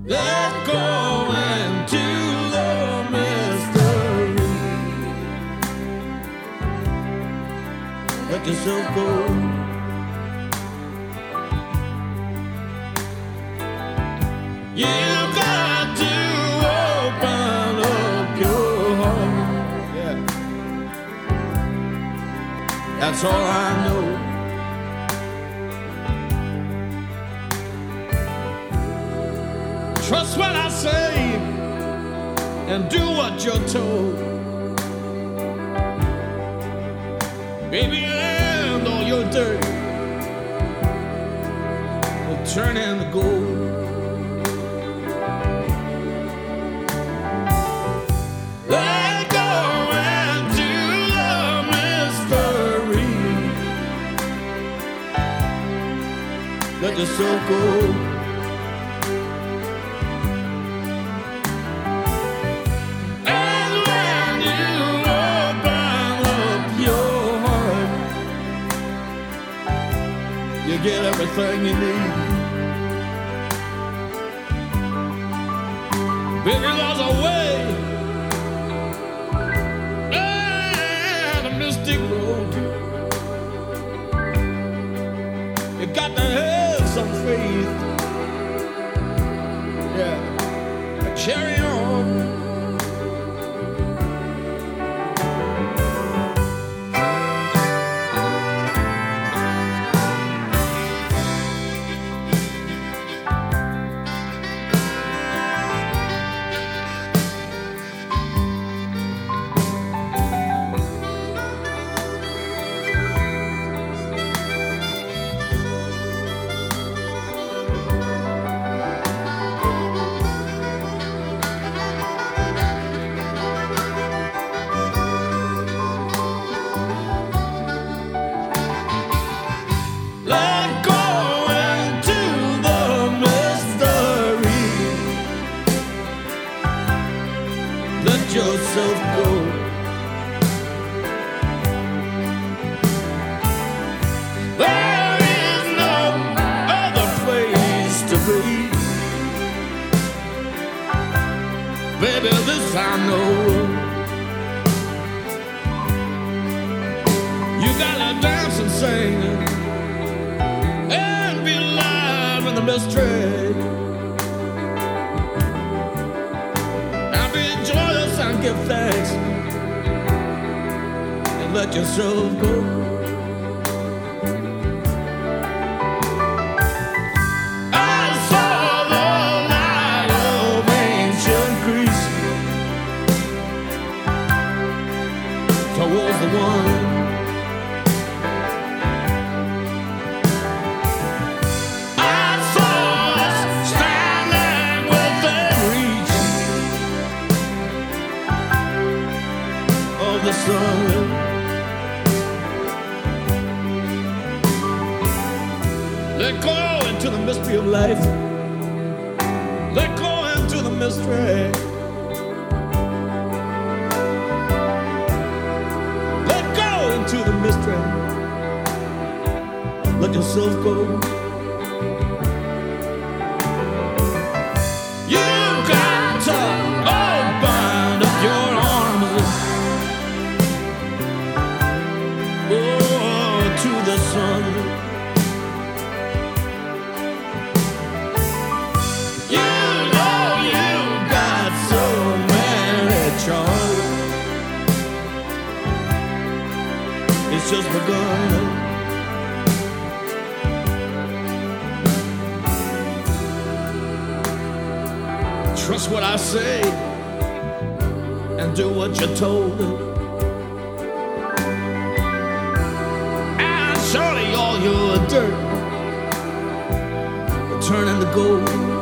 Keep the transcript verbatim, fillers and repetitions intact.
Let's go into the mystery. Let yourself go. You got to open up your heart. Yeah. That's all I know. Trust what I say and do what you're told. Baby, and all your dirt will turn into gold. Let go into the mystery. Let yourself go. You get everything you need. Baby, there's a way and a mystic road. You got to have some faith. Yeah, carry on. Let yourself go. There is no other place to be. Baby, this I know. You gotta dance and sing and be alive in the mystery. And give thanks and let yourself go. I saw the light of ancient Greece towards the one. I saw us standing within reach of the sun. Let go into the mystery of life. Let go into the mystery. Let go into the mystery. Let yourself go. You got to open up your arms. Oh, to the sun. You know you got so many charms. It's just begun. Trust what I say and do what you're told. And surely all your dirt will turn into gold.